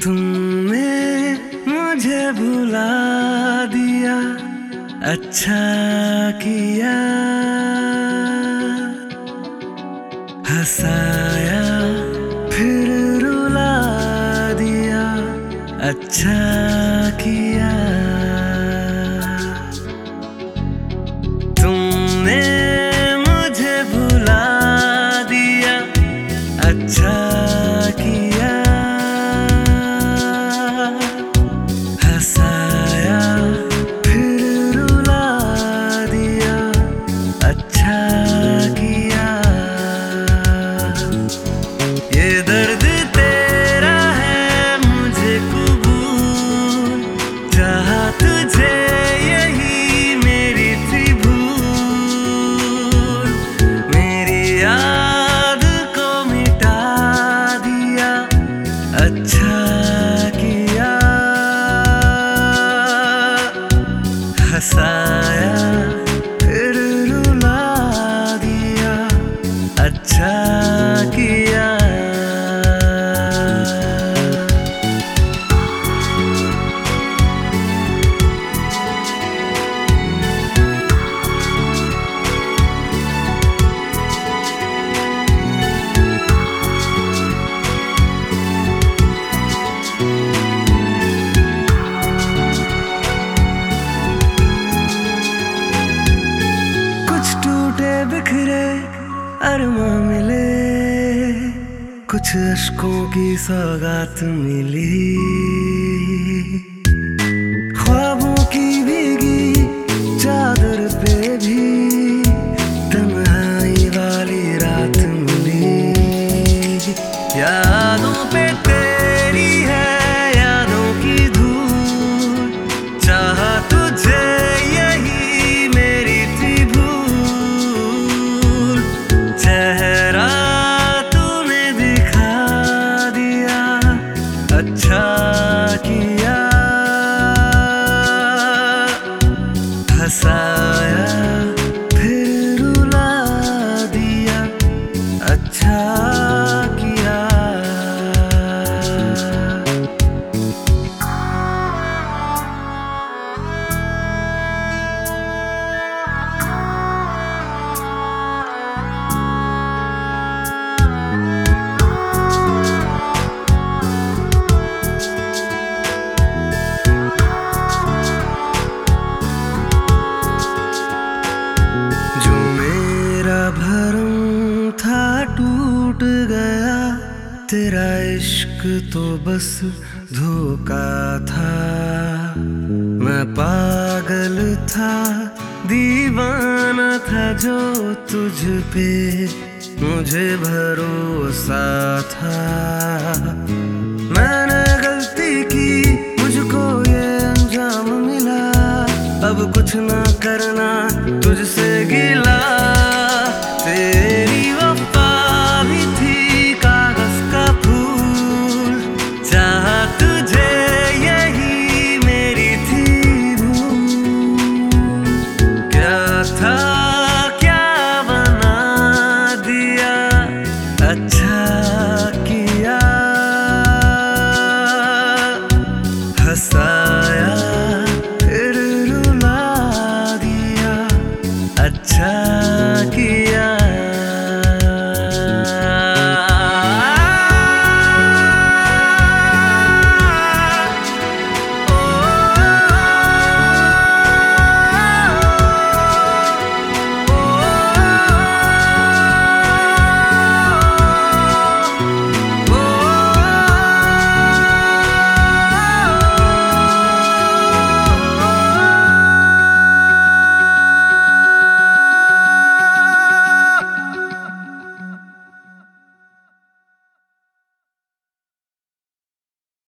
तुमने मुझे भुला दिया, अच्छा किया। हंसाया फिर रुला दिया, अच्छा किया। तुमने मुझे भुला दिया, अच्छा किया। हंसाया फिर रुला दिया, अच्छा किया। ये दर्द तेरा है मुझे कबूल, चाहा तुझे यही मेरी थी भूल। मेरी याद को मिटा दिया, अच्छा किया। हंसाया फिर रुला दिया, अच्छा किया। बिखरे अरमां मिले, कुछ अश्कों की सौगात मिली। ख्वाबों की भीगी चादर पे भी तन्हाई वाली रात मिली। यादों पे तेरी है यादों की धूल, चाहा तुझे यही मेरी थी भूल। चेहरा तूने दिखा दिया, अच्छा किया। हंसाया फिर रुला दिया, अच्छा किया। भरम था टूट गया, तेरा इश्क तो बस धोखा था। मैं पागल था, दीवाना था जो तुझ पे मुझे भरोसा था। मैंने गलती की, मुझको ये अंजाम मिला। अब कुछ ना करना तुझसे गिला। तेरी वफा भी थी कागज का फूल, चाहा तुझे यही मेरी थी भूल। क्या था क्या बना दिया, अच्छा किया। हंसा